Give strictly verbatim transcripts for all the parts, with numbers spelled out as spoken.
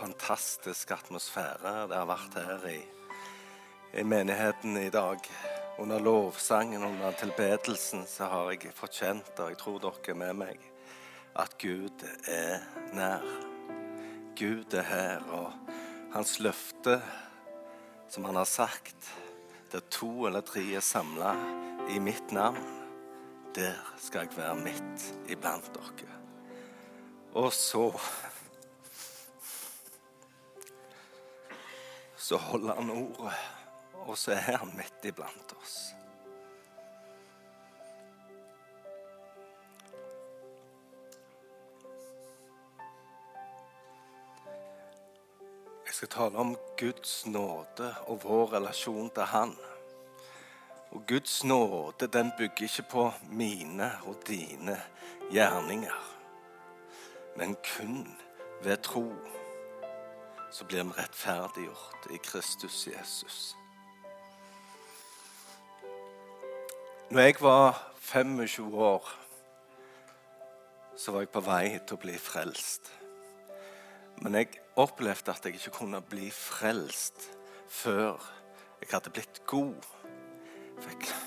fantastisk atmosfære det har vært her i, i menigheten i dag. Under lovsangen, under tilbedelsen, så har jeg fått kjent, og jeg tror dere er med meg, at Gud er nær. Gud er her, og hans løfte, som han har sagt, der to eller tre er samlet i mitt navn, der skal jeg være midt iblant dere. Og så så holder han ordet, og så er han midt iblant oss. Jeg skal tale om Guds nåde og vår relasjon til han. Og Guds nåde, den bygger ikke på mine og dine gjerninger, men kun ved tro. Så blir vi rettferdiggjort i Kristus Jesus. Når jeg var tjuefem år, så var jeg på vei til å bli frelst. Men jeg opplevde at jeg ikke kunne bli frelst før jeg hadde blitt god. For jeg,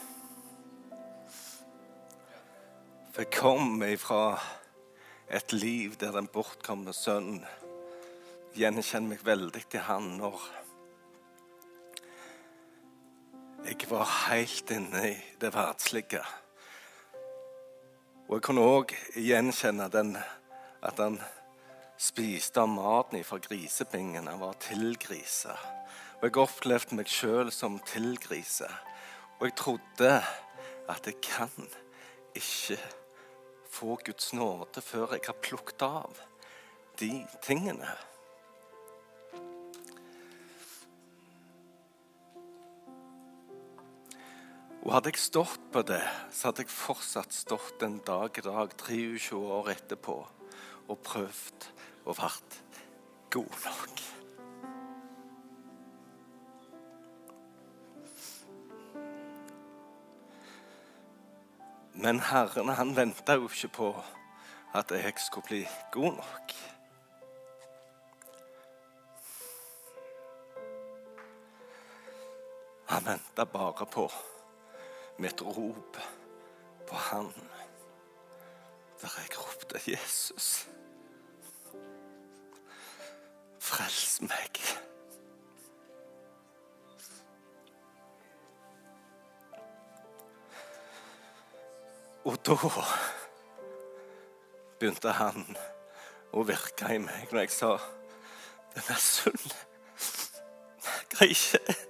for jeg kom fra et liv der den bortkomne sønnen gjenkjenner meg veldig til han når jeg var helt inne i det verdslige. Og jeg kunne også gjenkjenne den, at han spiste av maten fra grisepingen. Han var tilgrisa. Og jeg opplevde meg selv som tilgrisa. Og jeg trodde at jeg kan ikke få Guds nåde før jeg har plukket av de tingene. Og hadde jeg stått på det, så hadde jeg fortsatt stått en dag i dag, tjuetre år etterpå, og prøvd å vært god nok. Men Herren, han ventet jo ikke på at jeg skulle bli god nok. Han ventet bare på mitt rop på han, der jeg ropte Jesus. Frels meg. Og da begynte han å virke i meg når jeg sa, den er sunn. Jeg greier ikke.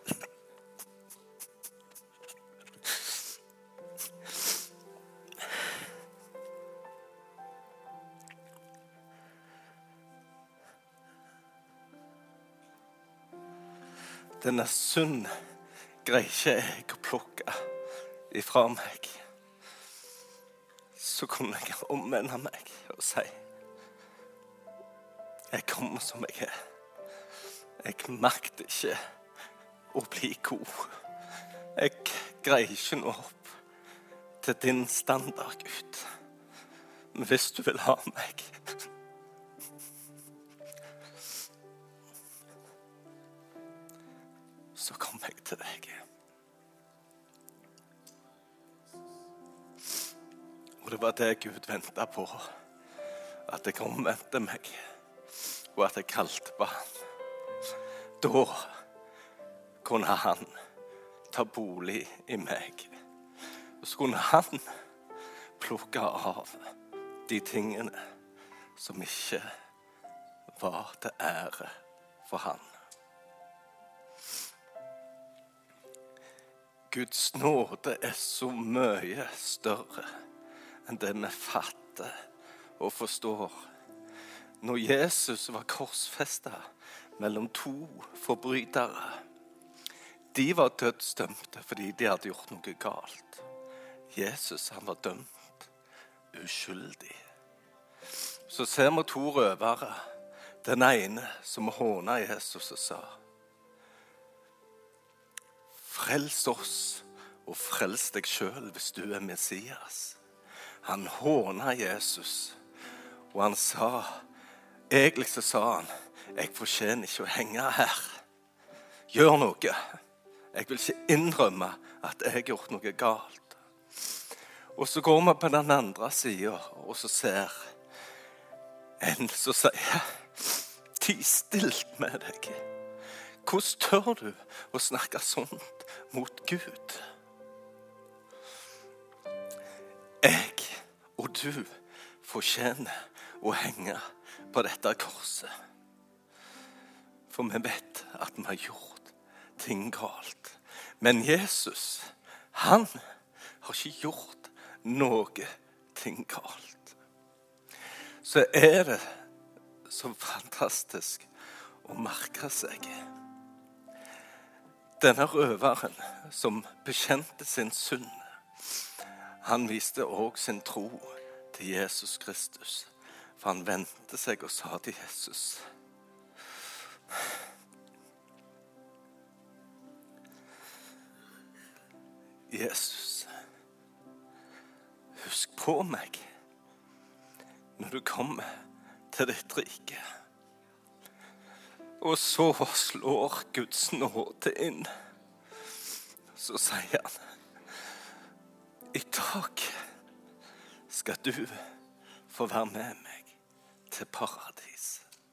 Den er sunn, greier ikke jeg å plukke ifra meg. Så kunne jeg omvende meg og si, jeg kommer som jeg er. Jeg makter ikke å bli god. Jeg greier ikke nå opp til din standard, Gud. Men hvis du vil ha meg, så kom jeg til deg. Og det var det Gud ventet på, at jeg omvendte meg, og at jeg kalte på han. Da kunne han ta bolig i meg, og så kunne han plukke av de tingene som ikke var til ære for han. Guds nåde er så mye større enn det vi fatter og forstår. Når Jesus var korsfestet mellom to forbrytere, de var dødsdømte fordi de hadde gjort noe galt. Jesus, han var dømt uskyldig. Så ser vi to røvere. Den ene som hånet Jesus og sa, frels oss og frels deg selv hvis du er Messias. Han hånet Jesus, og han sa, egentlig så sa han, jeg fortjener ikke å henge her. Gjør noe. Jeg vil ikke innrømme at jeg har gjort noe galt. Og så går vi på den andre siden, og så ser en som sier, ti stilt med deg. Hvordan tør du å snakke sånt mot Gud? Jeg og du fortjener å henge på dette korset. For vi vet at vi har gjort ting galt. Men Jesus, han har ikke gjort noe ting galt. Så er det så fantastisk å merke seg. Denne røveren som bekjente sin synd, han viste også sin tro til Jesus Kristus. For han vendte seg og sa til Jesus, Jesus, husk på meg når du kommer til ditt rike. Og så slår Guds nåde inn. Så sier han, i dag skal du få være med meg til paradis.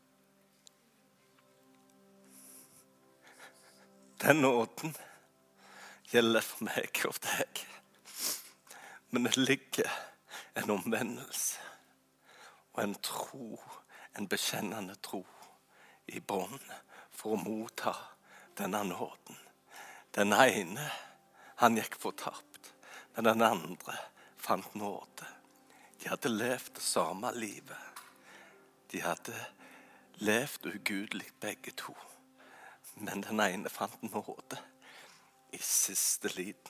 Den nåden gjelder for meg og deg. Men det ligger en omvendelse og en tro, en bekjennende tro i bånd for å motta denne nåden. Den ene, han gikk fortapt, men den andre fant nåde. De hadde levd det samme livet. De hadde levd ugudelig begge to. Men den ene fant nåde i siste liten.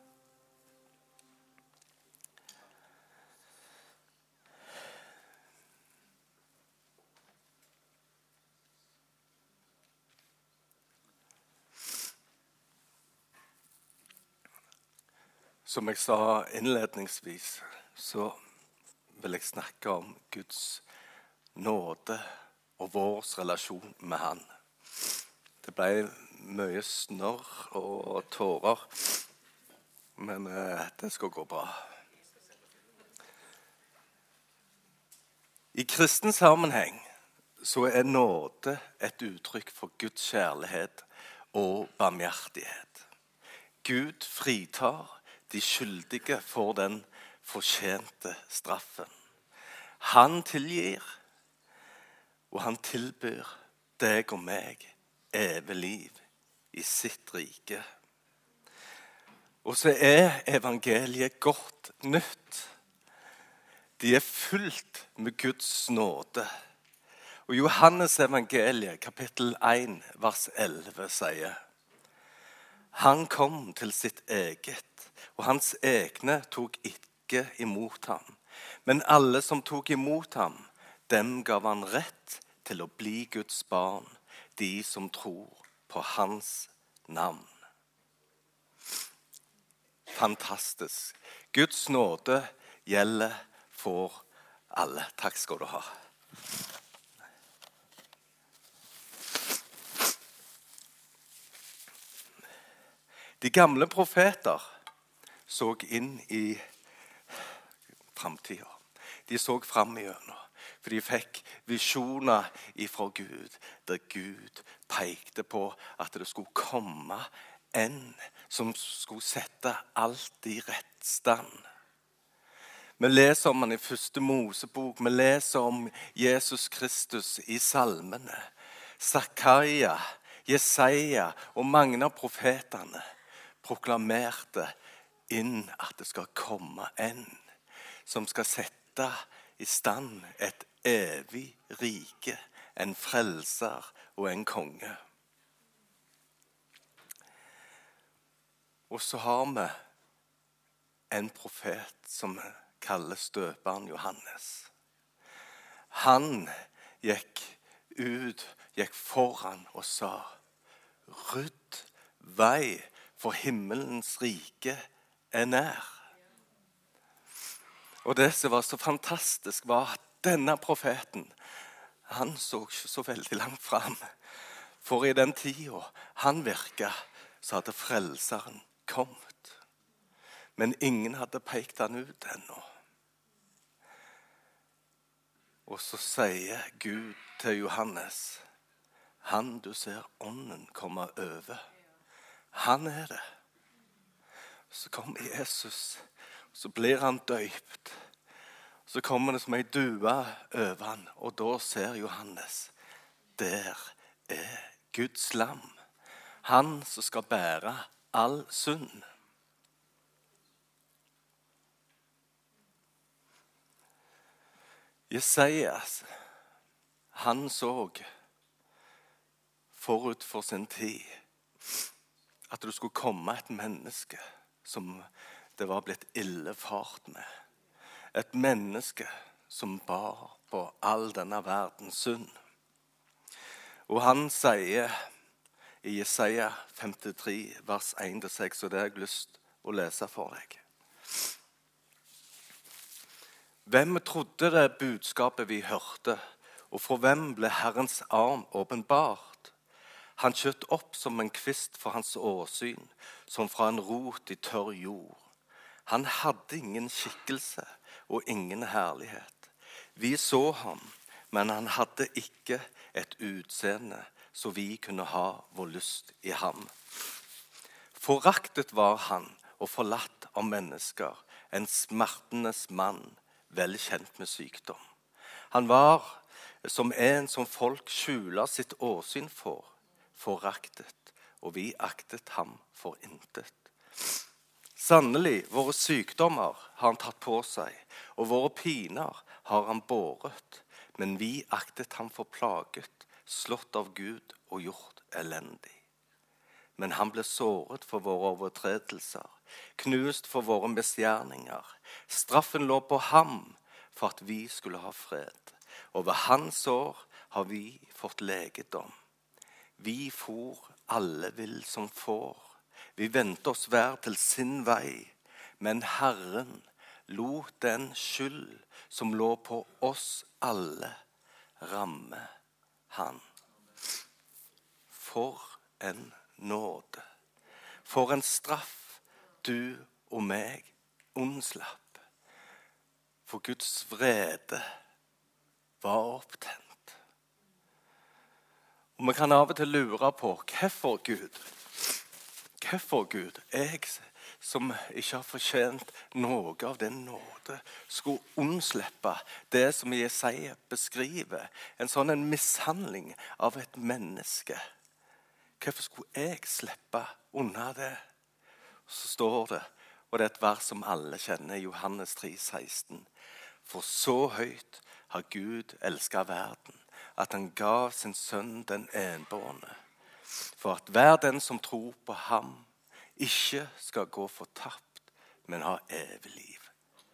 Som jeg sa innledningsvis, så vil jeg snakke om Guds nåde og vår relasjon med han. Det ble mye snørr og tårer, men eh, det skal gå bra. I kristen sammenheng så er nåde et uttrykk for Guds kjærlighet og barmhjertighet. Gud fritar de skyldige for den fortjente straffen. Han tilgir, og han tilbyr deg og meg evig liv i sitt rike. Og så er evangeliet godt nytt. De er fullt med Guds nåde. Og Johannes evangeliet, kapittel én, vers elleve, sier, han kom til sitt eget, og hans egne tok ikke imot ham. Men alle som tok imot ham, dem gav han rett til å bli Guds barn, de som tror på hans navn. Fantastisk. Guds nåde gjelder for alle. Takk skal du ha. De gamle profeter så inn i fremtiden. De så frem igjennom. For de fikk visjoner ifra Gud, der Gud pekte på at det skulle komme en som skulle sette alt i rett stand. Vi leser om han i første Mosebok, vi leser om Jesus Kristus i salmene. Zakaria, Jesaja og mange av profetene proklamerte inn at det skal komme en som skal sette i stand et evig rike, en frelser og en konge. Og så har vi en profet som kalles døperen Johannes. Han gikk ut, gikk foran og sa, rydd vei, for himmelens rike er nær. Og det som var så fantastisk var at denne profeten, han så ikke så veldig langt frem. For i den tiden han virket, så hadde frelseren kommet. Men ingen hadde pekt han ut ennå. Og så sier Gud til Johannes, han du ser ånden komme over, han er det. Så kommer Jesus, så blir han døypt. Så kommer det som en due over han, og da ser Johannes, der er Guds lam. Han som skal bære all synd. Jesajas, han så forut for sin tid at det skulle komme et menneske som det var blitt ille fart med. Et menneske som bar på all denne verdens synd. Og han sier i Jesaja femtitre, vers en til seks, og det har jeg lyst å lese for deg. Hvem trodde det budskapet vi hørte, og for hvem ble Herrens arm åpenbart? Han skjøt opp som en kvist for hans åsyn, som fra en rot i tørr jord. Han hadde ingen skikkelse og ingen herlighet. Vi så ham, men han hadde ikke et utseende, så vi kunne ha vår lyst i ham. Foraktet var han og forlatt av mennesker, en smertenes mann, vel kjent med sykdom. Han var som en som folk skjuler sitt åsyn for, foraktet, og vi aktet ham for intet. Sannelig, våre sykdommer har han tatt på seg, og våre piner har han båret, men vi aktet ham for plaget, slått av Gud og gjort elendig. Men han ble såret for våre overtredelser, knust for våre misgjerninger. Straffen lå på ham for at vi skulle ha fred. Og ved hans år har vi fått legedom. Vi for alle vill som får. Vi vendte oss hver til sin vei, men Herren lot den skyld som lå på oss alle ramme han. For en nåde, for en straff du og meg unnslapp. For Guds vrede var opptent. Og vi kan av og til lure på hvorfor Gud, hvorfor Gud, jeg som ikke har fortjent noe av den nåde, skulle unnslippe det som Jesaja beskriver, en sånn en mishandling av et menneske. Hvorfor skulle jeg slippe unna det? Så står det, og det er et vers som alle kjenner, Johannes tre seksten. For så høyt har Gud elsket verden, at han gav sin sønn den enbårne, for at hver den som tror på ham, ikke skal gå fortapt, men ha evig liv.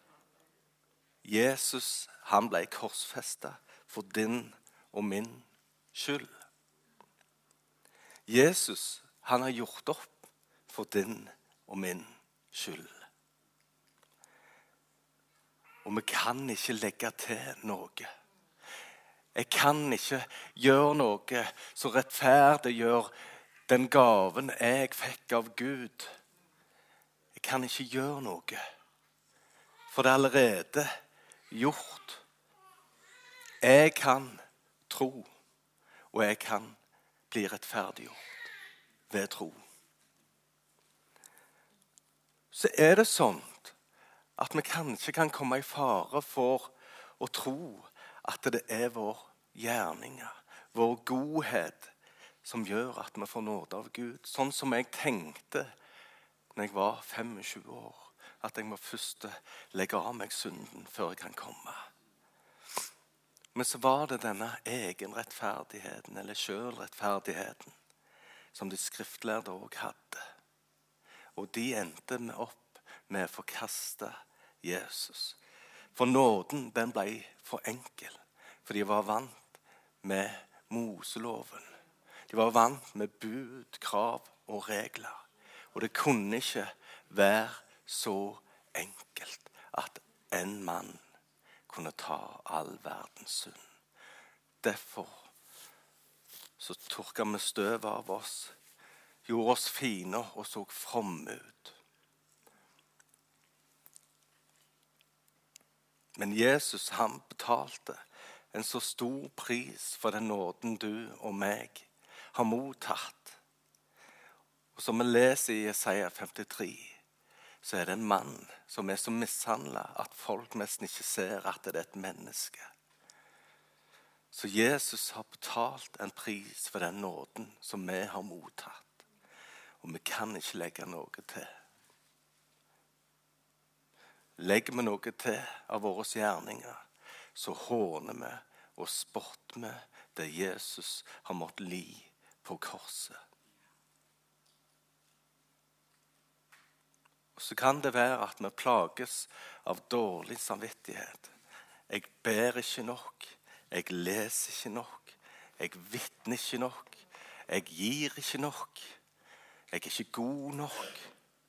Jesus, han ble korsfestet for din og min skyld. Jesus, han har gjort opp for din og min skyld. Og vi kan ikke legge til noe. Jeg kan ikke gjøre noe så rettferdiggjør den gaven jeg fikk av Gud. Jeg kan ikke gjøre noe, for det er allerede gjort. Jeg kan tro, og jeg kan bli rettferdiggjort ved tro. Så er det sånn at vi kanskje kan komme i fare for å tro at det er vår gjerninger, vår godhet, som gjør at vi får nåde av Gud. Sånn som jeg tenkte når jeg var tjuefem år, at jeg må først legge av meg synden før jeg kan komme. Men så var det denne egenrettferdigheten, eller selvrettferdigheten, som de skriftlærde også hadde. Og de endte med opp med å forkaste Jesus. For nåden, den ble for enkel, for de var vant med Moseloven. De var vant med bud, krav og regler. Og det kunne ikke være så enkelt at en mann kunne ta all verdens synd. Derfor så tørka vi støv av oss, gjorde oss fine og så fromme ut. Men Jesus, han betalte en så stor pris for den nåden du og meg har mottatt. Og som vi leser i Jesaja femtitre, så er det en mann som er så mishandlet at folk nesten ikke ser at det er et menneske. Så Jesus har betalt en pris for den nåden som vi har mottatt. Og vi kan ikke legge noe til. Legger vi noe til av våre gjerninger, så håner vi og spotter vi det Jesus har måttet li på korset. Og så kan det være at vi plages av dårlig samvittighet. Jeg ber ikke nok, jeg leser ikke nok, jeg vitner ikke nok, jeg gir ikke nok, jeg er ikke god nok.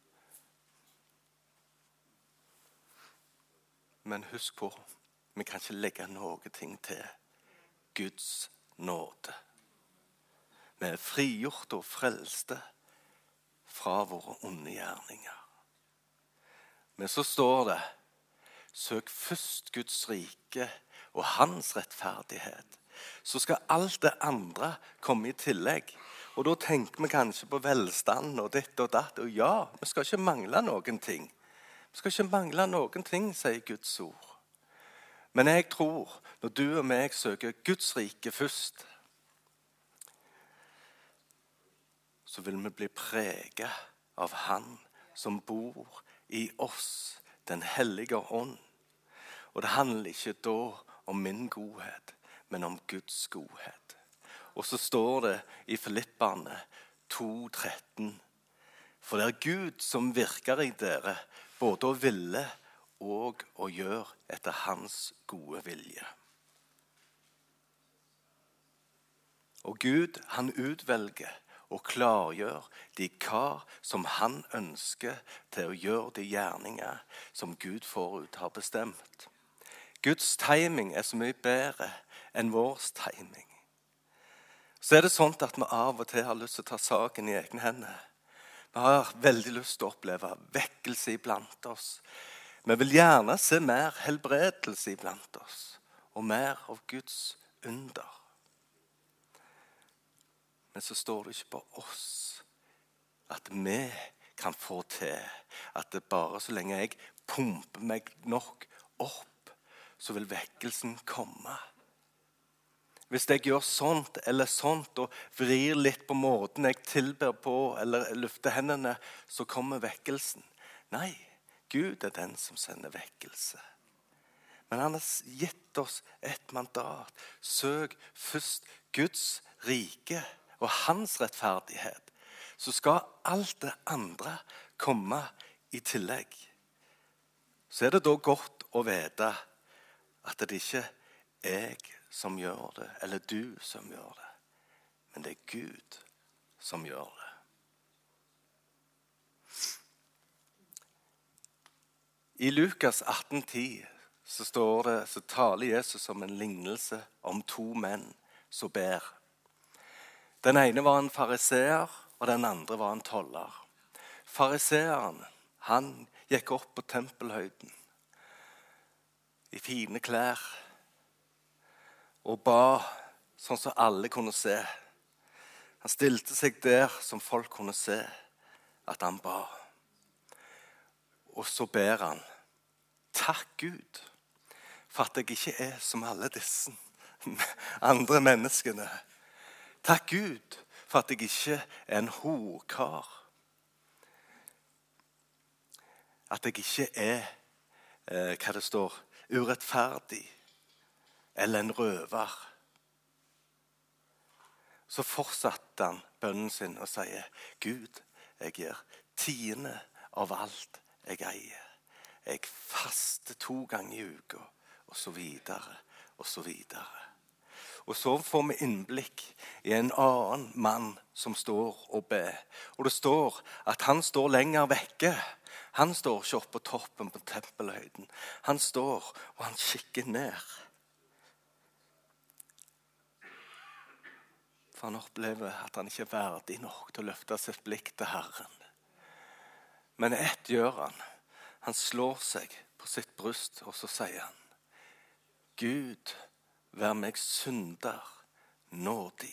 Men husk på, vi kan ikke legge noe ting til Guds nåde. Vi er frigjort og frelste fra våre onde gjerninger. Men så står det, søk først Guds rike og hans rettferdighet. Så skal alt det andre komme i tillegg. Og da tenker vi kanskje på velstand og ditt og datt. Og ja, vi skal ikke mangle noen ting. Vi skal ikke mangle noen ting, sier Guds ord. Men jeg tror, når du og meg søker Guds rike først, så vil vi bli preget av Han som bor i oss, den hellige ånd. Og det handler ikke da om min godhet, men om Guds godhet. Og så står det i Filipperne to tretten, for det er Gud som virker i dere, både å ville og å gjøre etter hans gode vilje. Og Gud, han utvelger og klargjør de kar som han ønsker til å gjøre de gjerninger som Gud forut har bestemt. Guds timing er så mye bedre enn vår timing. Så er det sånn at vi av og til har lyst til å ta saken i egne hender. Vi har veldig lyst til å oppleve vekkelse iblant oss. Vi vil gjerne se mer helbredelse iblant oss, og mer av Guds under. Men så står det ikke på oss at vi kan få til at det bare så lenge jeg pumper meg nok opp, så vil vekkelsen komme. Hvis jeg gjør sånt eller sånt og vrir litt på måten jeg tilber på eller løfter hendene, så kommer vekkelsen. Nei, Gud er den som sender vekkelse. Men han har gitt oss et mandat. Søk først Guds rike og hans rettferdighet. Så skal alt det andre komme i tillegg. Så er det da godt å vite at det ikke er jeg som gjør det, eller du som gjør det. Men det er Gud som gjør det. I Lukas atten ti så står det, så taler Jesus om en lignelse om to menn som ber. Den ene var en fariseer, og den andre var en toller. Fariseeren, han gikk opp på tempelhøyden i fine klær, og ba sånn som alle kunne se. Han stilte seg der som folk kunne se at han ba. Og så ber han, takk Gud, for at jeg ikke er som alle disse andre menneskene. Takk Gud, for at jeg ikke er en horkar. At jeg ikke er, eh, hva det står, urettferdig. Eller en røver. Så fortsatte han bønnen sin og sier, Gud, jeg gir tiende av alt jeg eier. Jeg faster to ganger i uka, og så videre, og så videre. Og så får vi innblikk i en annen mann som står og ber. Og det står at han står lenger vekke. Han står ikke oppe på toppen på tempelhøyden. Han står og han kikker ned. For han opplever at han ikke er verdig nok til å løfte sitt blikk til Herren. Men ett gjør han. Han slår seg på sitt bryst, og så sier han: Gud, vær meg synder nådig.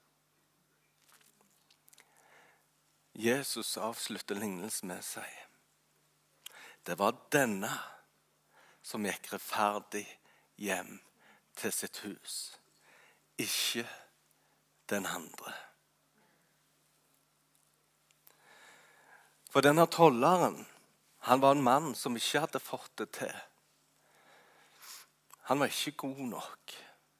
Jesus avslutter lignelsen med å si: Det var denne som gikk rettferdig hjem til sitt hus, ikke den andre. For denne tolleren, han var en mann som ikke hadde fått det til. Han var ikke god nok.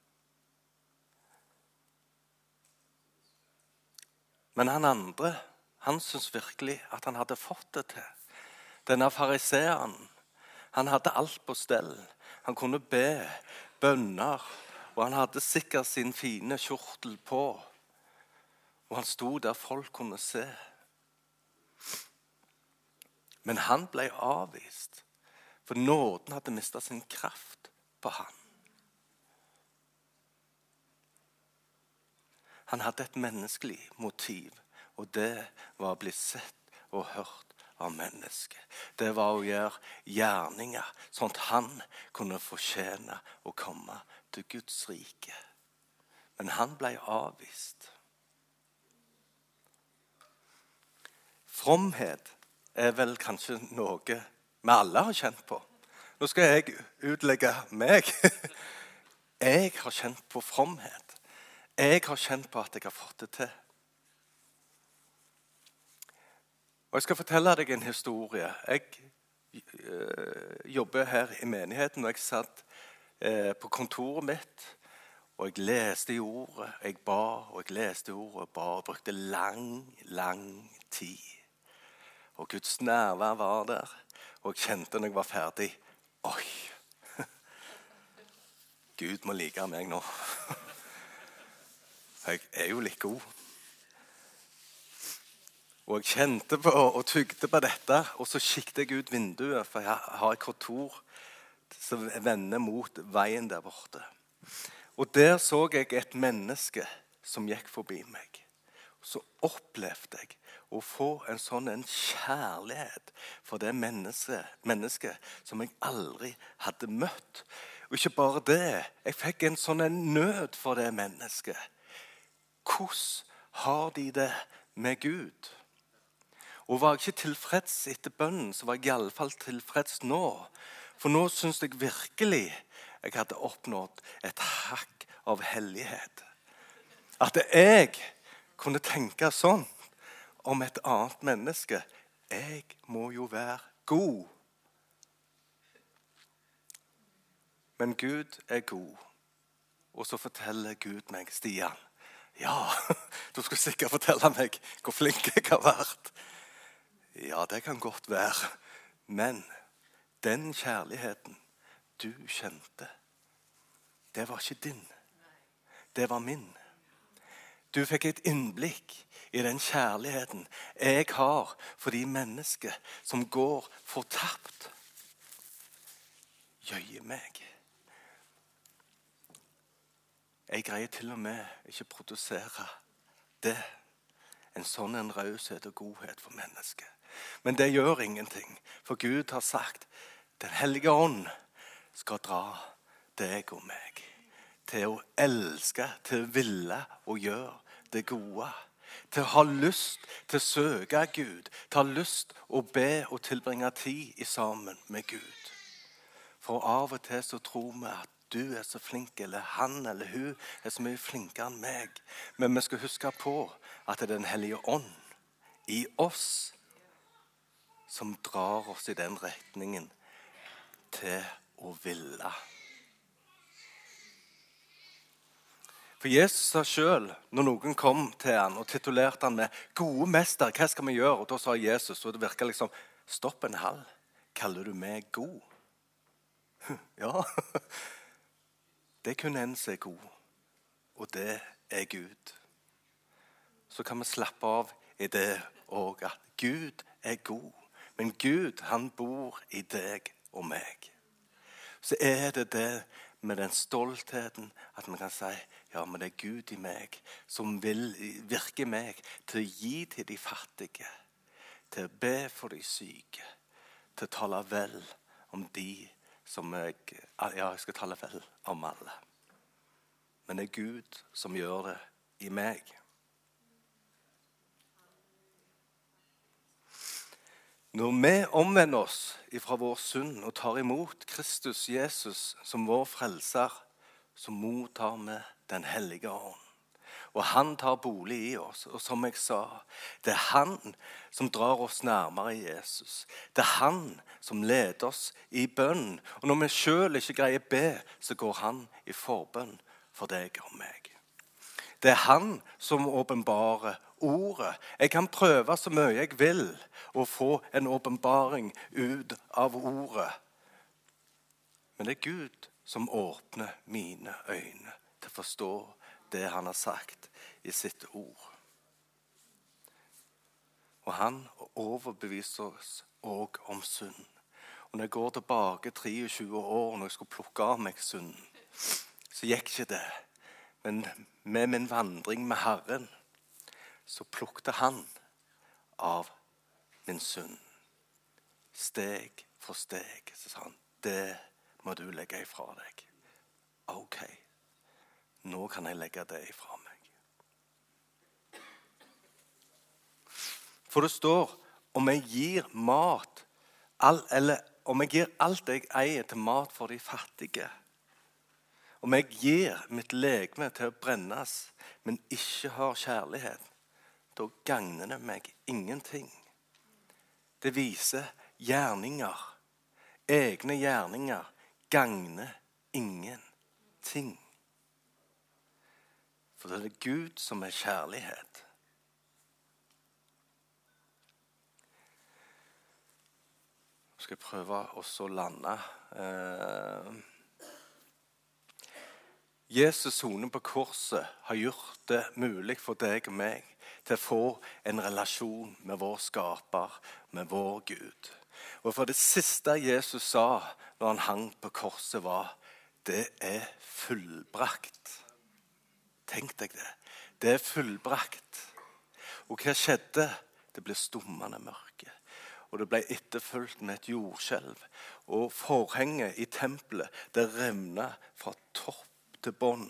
Men han andre, han syntes virkelig at han hadde fått det til. Denne fariseeren, han hadde alt på stell. Han kunne be bønner, og han hadde sikkert sin fine kjortel på. Og han sto der folk kunne se. Men han ble avvist, for nåden hadde mistet sin kraft på han. Han hadde et menneskelig motiv, og det var å bli sett og hørt av mennesket. Det var å gjøre gjerninger, sånn at han kunne fortjene å komme til Guds rike. Men han ble avvist. Fromhet er vel kanskje noe vi alle har kjent på. Nå skal jeg utlegge meg. Jeg har kjent på fromhet. Jeg har kjent på at jeg har fått det til. Og jeg skal fortelle deg en historie. Jeg øh, jobber her i menigheten, og jeg satt øh, på kontoret mitt, og jeg leste i ordet, jeg ba, og jeg leste i ordet, og ba, og brukte lang, lang tid. Og Guds nærvær var der, og jeg kjente når jeg var ferdig: Oi! Gud må like meg nå. Jeg er jo litt god. Og jeg kjente på og tygde på dette, og så kikket jeg ut vinduet, for jeg har et kontor som vender mot veien der borte. Og der så jeg et menneske som gikk forbi meg. Så opplevde jeg å få en sånn en kjærlighet for det mennesket, mennesket som jeg aldri hadde møtt. Og ikke bare det, jeg fikk en sånn en nød for det mennesket. Hvordan har de det med Gud? Og var jeg ikke tilfreds etter bønnen, så var jeg i alle fall tilfreds nå. For nå synes jeg virkelig jeg hadde oppnådd et hakk av hellighet. At jeg kunne tenke sånn om et annet menneske. Jeg må jo være god. Men Gud er god. Og så forteller Gud meg: Stian, ja, du skulle sikkert fortelle meg hvor flink jeg har vært. Ja, det kan godt være. Men den kjærligheten du kjente, det var ikke din. Det var min. Du fikk et innblikk i den kjærligheten jeg har for de mennesker som går fortapt. Jøye meg. Jeg greier til og med ikke produsere det. En sånn en raushet og godhet for mennesket. Men det gjør ingenting, for Gud har sagt: Den hellige ånd skal dra deg og meg til å elske, til å ville og gjøre det gode. Til å ha lyst til å søke Gud, til å ha lyst å be og tilbringe tid sammen med Gud. For av og til så tror vi at du er så flink, eller han eller hun er så mye flinkere enn meg. Men vi skal huske på at det er den hellige ånd i oss som drar oss i den retningen til å ville. For Jesus sa selv, når noen kom til han og titulerte han med gode mester, hva skal vi gjøre? Og da sa Jesus, og det virker liksom, stopp en halv, kaller du meg god? Ja, det kunne en se god, og det er Gud. Så kan vi slappe av i det og at Gud er god. Men Gud, han bor i deg og meg. Så er det det med den stoltheten at vi kan si, ja, men det er Gud i meg, som vil virke i meg til å gi til de fattige, til å be for de syke, til å tale vel om de som jeg, ja, jeg skal tale vel om alle. Men det er Gud som gjør det i meg. Når vi omvender oss fra vår synd og tar imot Kristus Jesus som vår frelser, så mottar vi den hellige ånd. Og han tar bolig i oss. Og som jeg sa, det er han som drar oss nærmere Jesus. Det er han som leder oss i bønn. Og når vi selv ikke greier be, så går han i forbønn for deg og meg. Det er han som åpenbarer ordet. Jeg kan prøve så mye jeg vil å få en åpenbaring ut av ordet. Men det er Gud som åpner mine øyne til å forstå det han har sagt i sitt ord. Og han overbeviser oss også om synd. Og når jeg går tilbake tjuetre år, når jeg skulle plukke av meg synden, så gikk ikke det. Men med min vandring med Herren, så plukte han av min synd. Steg for steg, så sa han, det må du legge ifra deg. Ok, nå kan jeg legge det ifra meg. For det står, om jeg gir mat, all, eller om jeg gir alt jeg eier til mat for de fattige, om jeg gir mitt legeme til å brennes, men ikke har kjærlighet, da gagner det meg ingenting. Det viser gjerninger. Egne gjerninger gagner ingenting. For det er Gud som er kjærlighet. Nå skal jeg prøve også å lande. Eh, Jesus sone på korset har gjort det mulig for deg og meg til å få en relasjon med vår skaper, med vår Gud. Og for det siste Jesus sa når han hang på korset var, det er fullbrakt. Tenk deg det. Det er fullbrakt. Og hva skjedde? Det ble stummende mørke. Og det ble etterfulgt med et jordskjelv. Og forhenget i tempelet, det revnet fra topp til bånd.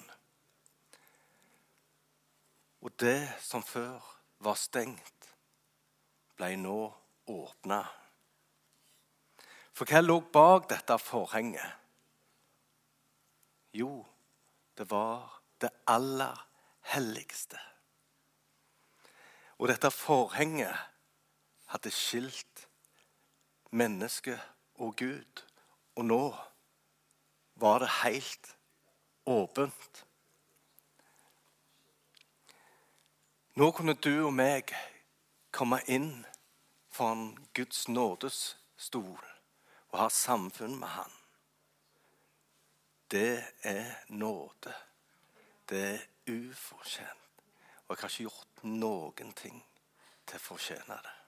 Og det som før var stengt, ble nå åpnet. For hva lå bak dette forhenget? Jo, det var det aller helligste. Og dette forhenget hadde skilt menneske og Gud. Og nå var det helt åpent. Nå kunne du og meg komme inn foran Guds nådes stol og ha samfunn med han. Det er nåde. Det er ufortjent. Og jeg har ikke gjort noen ting til å fortjene det.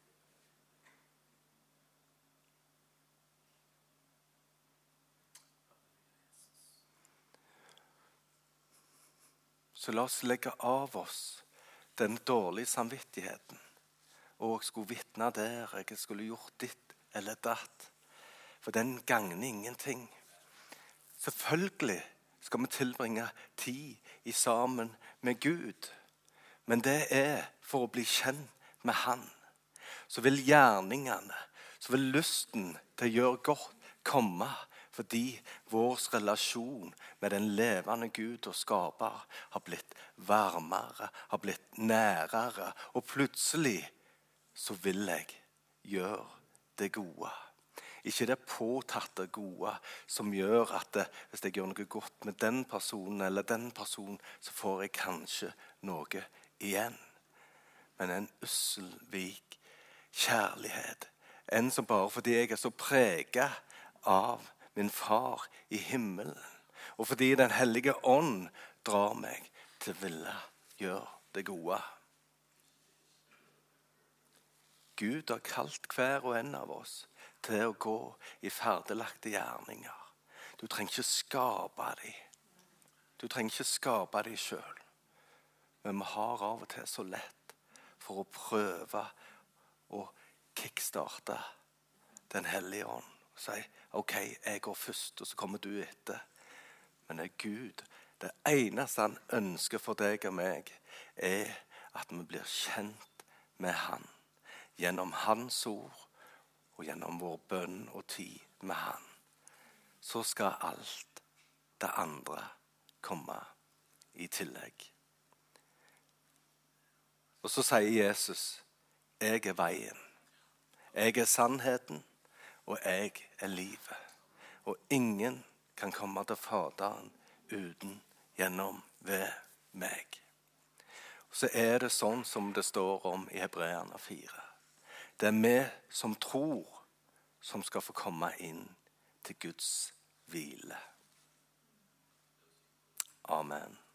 Så la oss legge av oss den dårlige samvittigheten. Og jeg skulle vitne der, jeg skulle gjort ditt eller datt. For den gagner ingenting. Selvfølgelig skal vi tilbringe tid i sammen med Gud. Men det er for å bli kjent med han. Så vil gjerningene, så vil lysten til å gjøre godt komme. Fordi vår relasjon med den levende Gud og skaper har blitt varmere, har blitt nærere. Og plutselig så vil jeg gjøre det gode. Ikke det påtatte gode som gjør at det, hvis jeg gjør noe godt med den personen eller den personen, så får jeg kanskje noe igjen. Men en usselvik kjærlighet. En som bare fordi jeg er så preget av min far i himmelen. Og fordi den hellige ånd drar meg til å ville gjøre det gode. Gud har kalt hver og en av oss til å gå i ferdelagte gjerninger. Du trenger ikke skape dem. Du trenger ikke skape dem selv. Men vi har av og til så lett for å prøve å kickstarte Den hellige ånd. Og si, ok, jeg går først, og så kommer du etter. Men det er Gud. Det eneste han ønsker for deg og meg, er at vi blir kjent med han. Gjennom hans ord, og gjennom vår bønn og tid med han. Så skal alt det andre komme i tillegg. Og så sier Jesus, jeg er veien. Jeg er sannheten, og jeg er livet. Og ingen kan komme til Faderen uten gjennom ved meg. Og så er det sånn som det står om i Hebreerne fire. Det er vi som tror som skal få komme inn til Guds hvile. Amen.